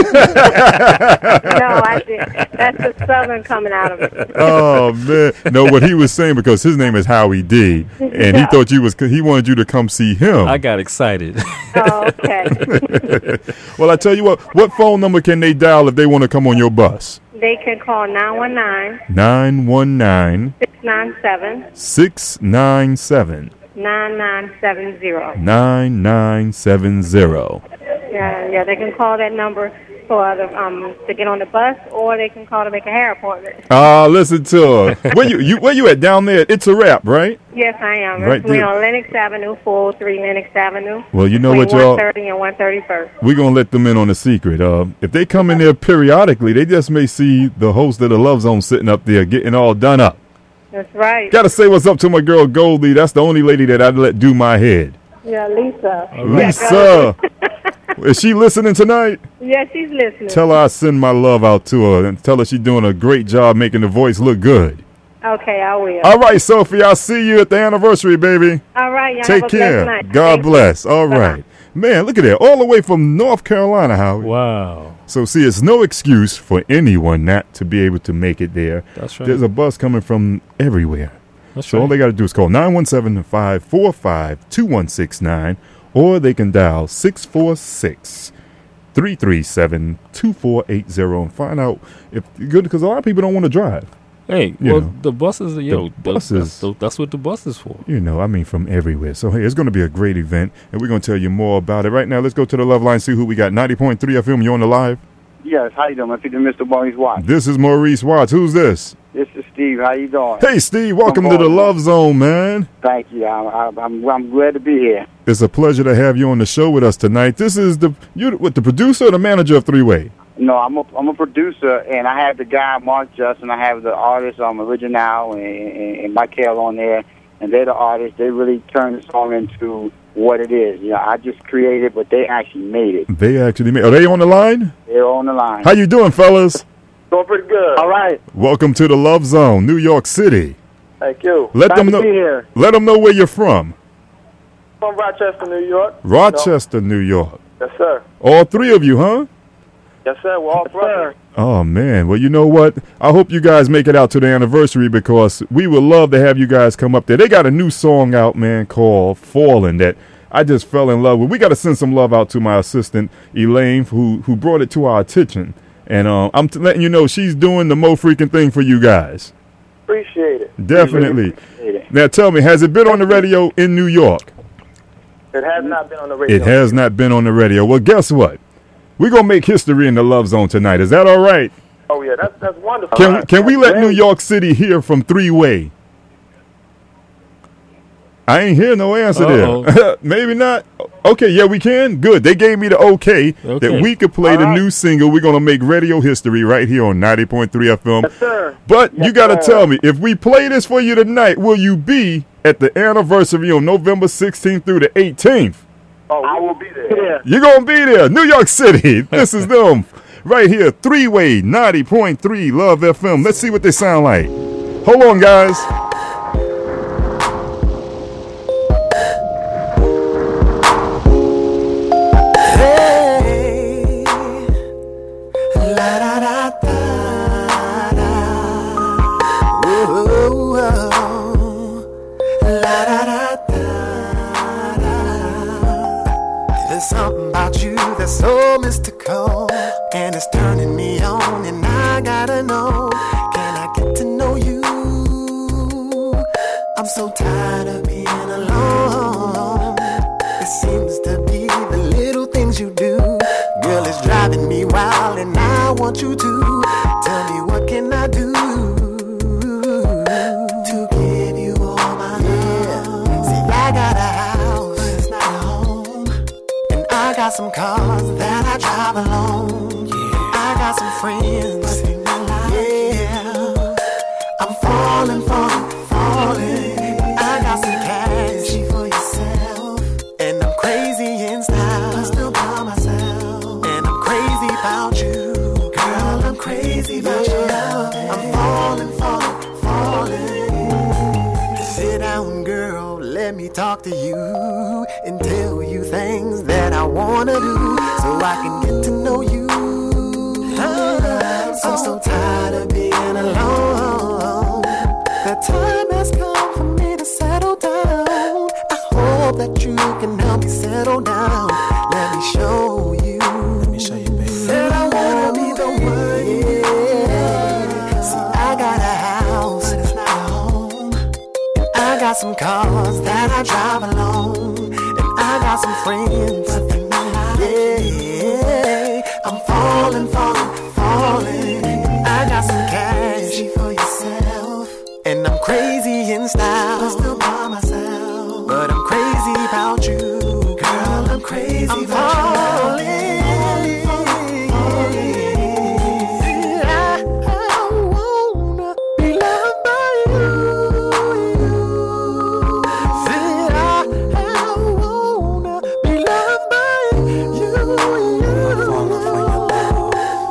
I didn't. That's the Southern coming out of it. Oh, man. No, what he was saying, because his name is Howie D, and he thought he wanted you to come see him. I got excited. Oh, okay. Well, I tell you what phone number can they dial if they want to come on your bus? They can call 919. 919. 697. 697. 9970. 9970. Yeah, they can call that number for to get on the bus, or they can call to make a hair appointment. Listen to her. Where you at down there? It's a Rap, right? Yes, I am. Right We're there. on Lenox Avenue, 403 Lenox Avenue. Well, you know what, y'all? 130 and 131st. We're going to let them in on a secret. If they come in there periodically, they just may see the host of the Love Zone sitting up there getting all done up. That's right. Got to say what's up to my girl Goldie. That's the only lady that I'd let do my head. Yeah, Lisa. Lisa. Is she listening tonight? Yeah, she's listening. Tell her I send my love out to her and tell her she's doing a great job making the voice look good. Okay, I will. All right, Sophie, I'll see you at the anniversary, baby. All right, y'all Take have a care. blessed night. God Thank bless. you. All right. Man, look at that. All the way from North Carolina, Howie. Wow. So, see, it's no excuse for anyone not to be able to make it there. That's right. There's a bus coming from everywhere. That's So right. all they got to do is call 917-545-2169, or they can dial 646-337-2480 and find out if you're good, because a lot of people don't want to drive. Hey, You well, know. the buses, buses. that's what the bus is for. From everywhere. So, hey, it's going to be a great event, and we're going to tell you more about it. Right now, let's go to the Love Line, see who we got. 90.3 FM, you on the live? Yes, how you doing? I'm speaking to Mr. Maurice Watts. This is Maurice Watts. Who's this? This is Steve. How you doing? Hey, Steve, welcome to the Love Zone, man. Thank you. I'm glad to be here. It's a pleasure to have you on the show with us tonight. This is the producer or the manager of Three Way? No, I'm a producer, and I have the guy Mark Justin. I have the artist Original and Michael on there, and they're the artists. They really turn the song into what it is. You know, I just created, but they actually made it. They actually made. Are they on the line? They're on the line. How you doing, fellas? Doing pretty good. All right. Welcome to the Love Zone, New York City. Thank you. Let Glad them to know. be here. Let them know where you're from. From Rochester, New York. Rochester, New York. Yes, sir. All three of you, huh? Yes, sir. We're all brothers. Oh, man. Well, you know what? I hope you guys make it out to the anniversary, because we would love to have you guys come up there. They got a new song out, man, called Falling that I just fell in love with. We got to send some love out to my assistant, Elaine, who brought it to our attention. And I'm letting you know she's doing the mo freaking thing for you guys. Appreciate it. Definitely. Appreciate it. Now, tell me, has it been on the radio in New York? It has not been on the radio. It has not been on the radio. Well, guess what? We're going to make history in the Love Zone tonight. Is that all right? Oh, yeah. That's wonderful. Can we let New York City hear from Three Way? I ain't hear no answer Uh-oh. there. Maybe not. Okay, yeah, we can. Good. They gave me the okay that we could play the new single. We're going to make radio history right here on 90.3 FM. Yes, sir. But you got to tell me, if we play this for you tonight, will you be at the anniversary on November 16th through the 18th? Oh, I will be there. You're going to be there. New York City. This is them right here. Three-way 90.3 Love FM. Let's see what they sound like. Hold on, guys. There's something about you that's so mystical, and it's turning me on, and I gotta know, can I get to know you? I'm so tired of being alone. It seems to be the little things you do. Girl, it's driving me wild, and I want you to tell me, what can I do to give you all my love? See, I got a house, but it's not a home, and I got some cars that I drive alone. I got some friends, yeah. I'm falling. I got some cash for yourself, and I'm crazy in style, I'm still by myself, and I'm crazy about you, girl. I'm crazy about you. I'm falling. Sit down, girl, let me talk to you and tell you things that I wanna do, so I can get to know you. I'm so tired of being alone. The time has come for me to settle down. I hope that you can help me settle down. Let me show you. Baby. Said I wanna be the one, yeah. See, I got a house, but it's not a home. And I got some cars that I drive alone, and I got some friends, yeah. I'm falling. I got some cash for yourself, and I'm crazy in style, I'm still by myself, but I'm crazy about you, girl. I'm crazy about you. I wanna be loved by you. See, I wanna be loved by you. I'm falling for your love.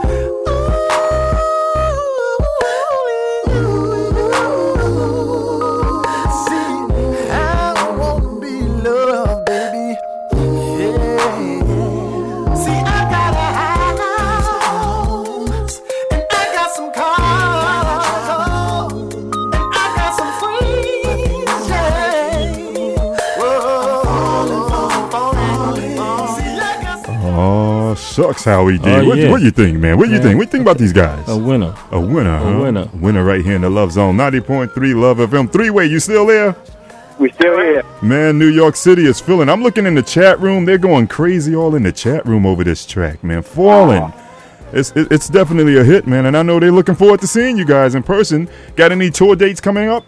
Sucks how he did. Oh, What do you think, man? What do you think? What do you think about these guys? A winner. A winner, huh? A winner. Winner right here in the Love Zone. 90.3 Love FM. Three-way, you still there? We still here. Man, New York City is feeling. I'm looking in the chat room. They're going crazy all in the chat room over this track, man. Falling. It's definitely a hit, man. And I know they're looking forward to seeing you guys in person. Got any tour dates coming up?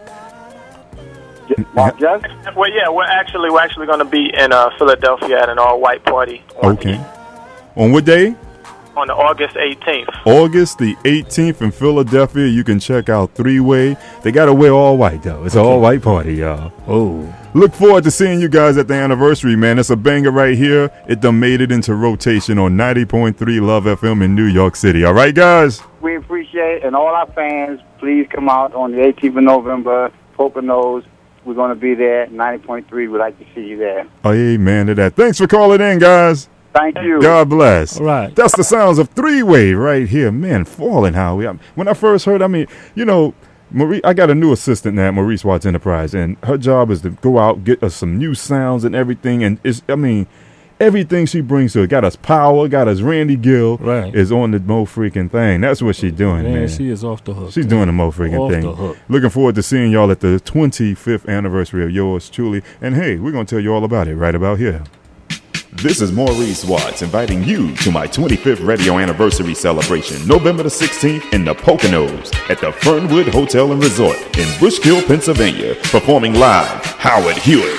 Mark Just? Well, yeah, we're actually going to be in Philadelphia at an all-white party. Okay. On what day? On the August 18th. August the 18th in Philadelphia. You can check out Three-Way. They got to wear all white, though. It's an all-white party, y'all. Oh. Look forward to seeing you guys at the anniversary, man. It's a banger right here. It done made it into rotation on 90.3 Love FM in New York City. All right, guys? We appreciate it. And all our fans, please come out on the 18th of November. Poconos. We're going to be there. 90.3. We'd like to see you there. Amen to that. Thanks for calling in, guys. Thank you. God bless. All right. That's the sounds of Three-Way right here. Man, falling, Howie. When I first heard, Marie, I got a new assistant now at Maurice Watts Enterprise, and her job is to go out, get us some new sounds and everything. And everything she brings to it. Got us Power, got us Randy Gill. Right. Is on the Mo freaking thing. That's what she's doing, man. She is off the hook. She's doing the Mo freaking off thing. The hook. Looking forward to seeing y'all at the 25th anniversary of yours truly. And hey, we're going to tell you all about it right about here. This is Maurice Watts inviting you to my 25th radio anniversary celebration, November the 16th in the Poconos at the Fernwood Hotel and Resort in Bushkill, Pennsylvania. Performing live, Howard Hewitt,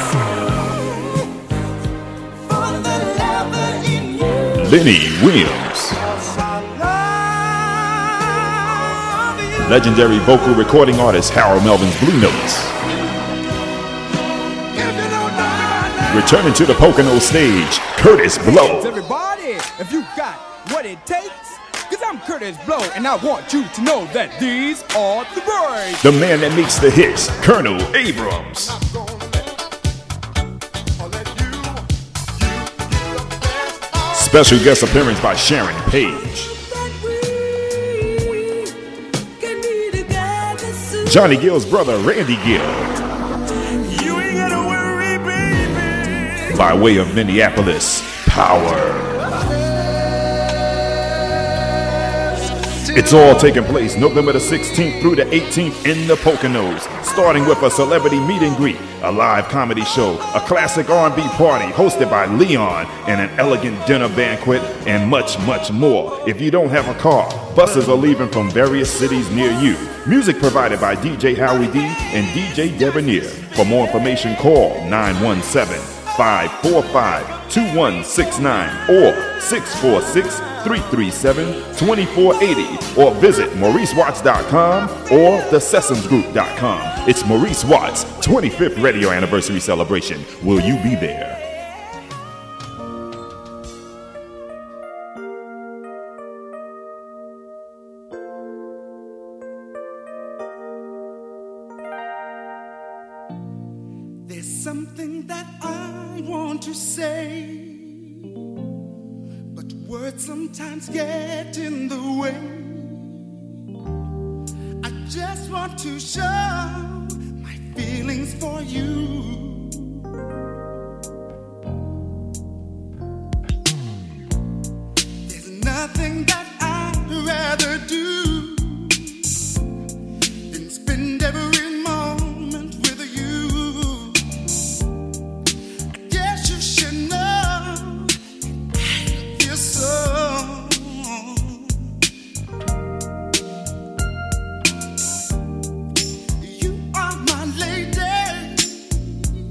Lenny Williams, legendary vocal recording artist Harold Melvin's Blue Notes. Returning to the Pocono stage, Curtis Blow. Everybody, if you got what it takes, cause I'm Curtis Blow, and I want you to know that these are the boys. The man that makes the hits, Colonel Abrams. Special guest appearance by Sharon Page. Johnny Gill's brother, Randy Gill. By way of Minneapolis, Power. It's all taking place November the 16th through the 18th in the Poconos, starting with a celebrity meet and greet, a live comedy show, a classic R&B party hosted by Leon, and an elegant dinner banquet, and much, much more. If you don't have a car, buses are leaving from various cities near you. Music provided by DJ Howie D and DJ Debonair. For more information, call 917-545-2169 or 646-337-2480 or visit MauriceWatts.com or thesessamsgroup.com. It's Maurice Watts' 25th radio anniversary celebration. Will you be there? There's something that I want to say, but words sometimes get in the way. I just want to show my feelings for you. There's nothing that I'd rather do than spend every moment with you. I guess you should know I feel so. You are my lady.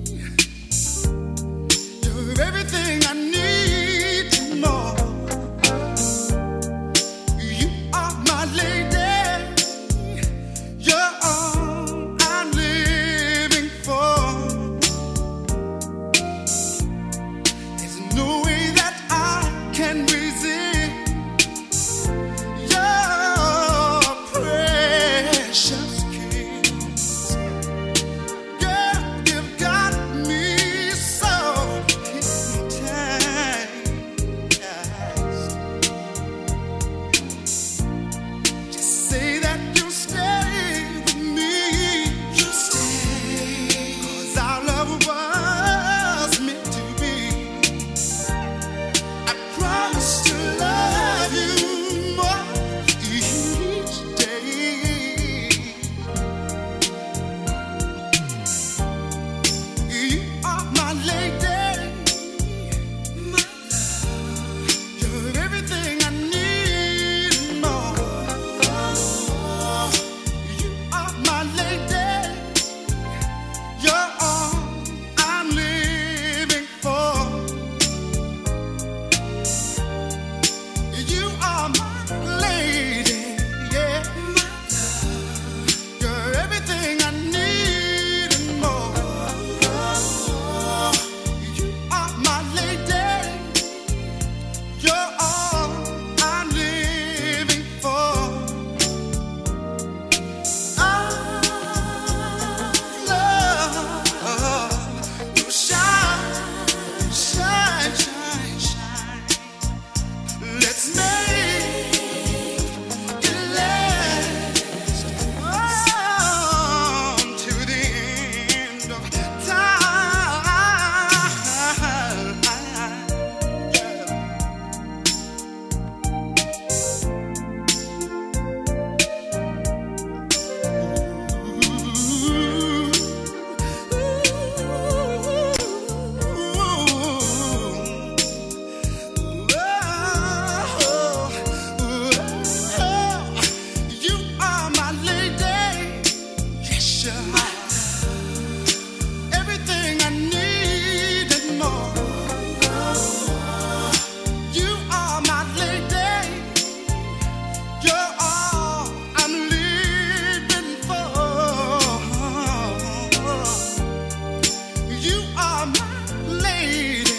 are my lady.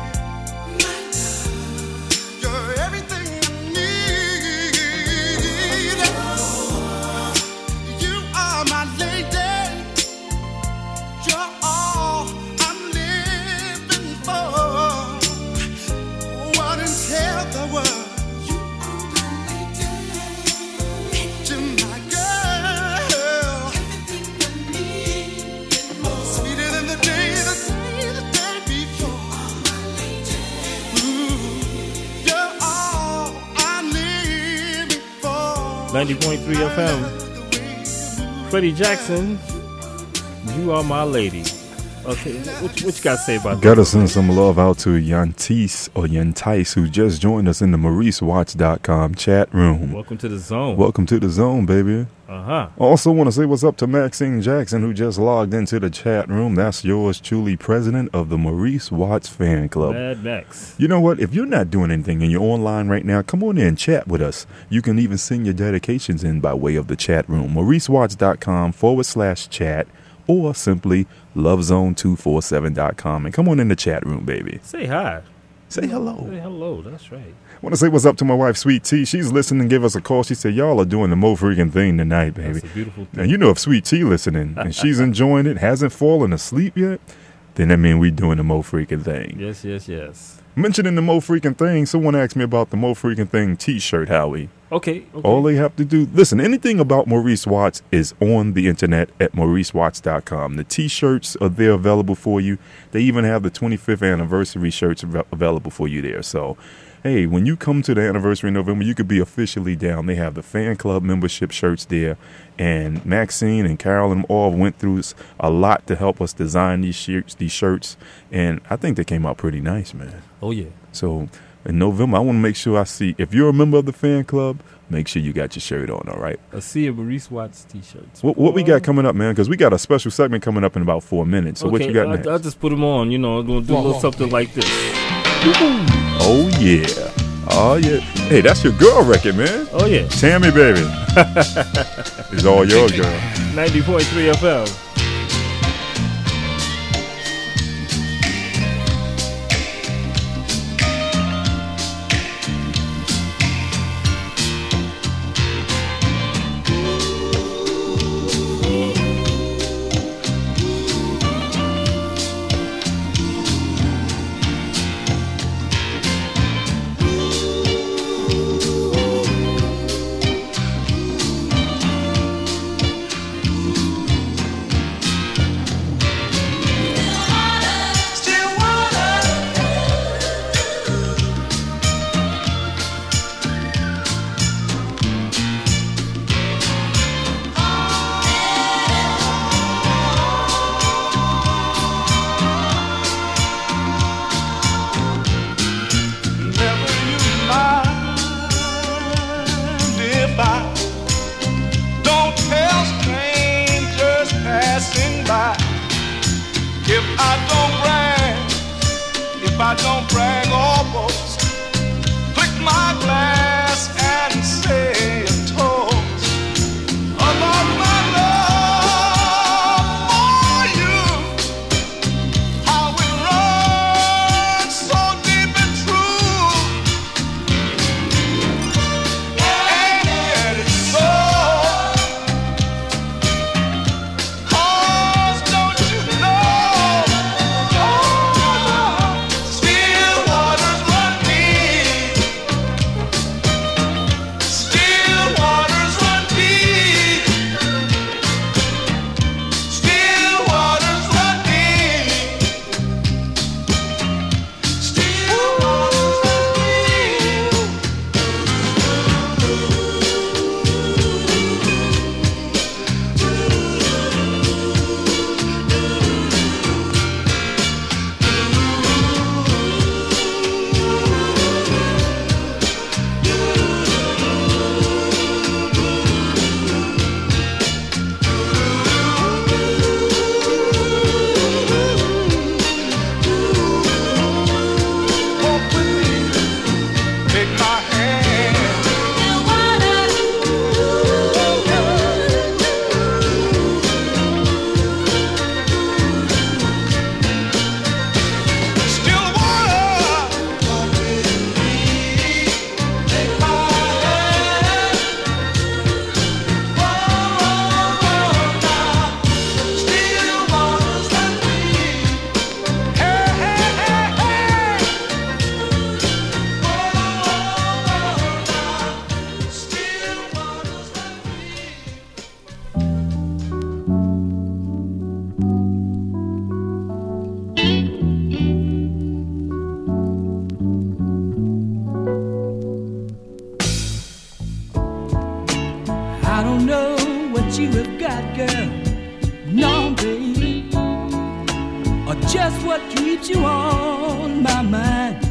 You're everything I need. You are my lady. You're all I'm living for. Go out and tell the world. You're my girl. Sweeter than the day before. You're all I'm living for. 90.3 FM. Freddie Jackson, you are my lady. Okay, what you got to say about that? Gotta send some love out to Yantice, who just joined us in the MauriceWatts.com chat room. Welcome to the zone. Welcome to the zone, baby. Uh-huh. Also want to say what's up to Maxine Jackson, who just logged into the chat room. That's yours truly, president of the Maurice Watts fan club. Mad Max. You know what? If you're not doing anything and you're online right now, come on in, chat with us. You can even send your dedications in by way of the chat room. MauriceWatts.com/chat, or simply lovezone247.com. And come on in the chat room, baby. Say hi. Say hello. Say hello. That's right. Want to say what's up to my wife, Sweet Tea. She's listening and give us a call. She said, y'all are doing the mo freaking thing tonight, baby. That's a beautiful thing. Now, you know, if Sweet Tea listening and she's enjoying it, hasn't fallen asleep yet, then that means we doing the mo freaking thing. Yes, yes, yes. Mentioning the mo freaking thing, someone asked me about the mo freaking thing t-shirt, Howie. Okay. All they have to do, listen, anything about Maurice Watts is on the internet at MauriceWatts.com. The t-shirts are there available for you. They even have the 25th anniversary shirts available for you there. So, hey, when you come to the anniversary in November, you could be officially down. They have the fan club membership shirts there. And Maxine and Carol and them all went through a lot to help us design these shirts. And I think they came out pretty nice, man. Oh, yeah. So in November, I want to make sure I see, if you're a member of the fan club, make sure you got your shirt on, all right? I see a Maurice Watts t-shirts. What we got coming up, man? Because we got a special segment coming up in about 4 minutes. So okay, what you got next? I'll just put them on, you know, I'm going to do a little something like this. Oh, yeah. Oh, yeah. Hey, that's your girl record, man. Oh, yeah. Tammy, baby. It's all yours, girl. 90.3 FM. Still what keeps you on my mind.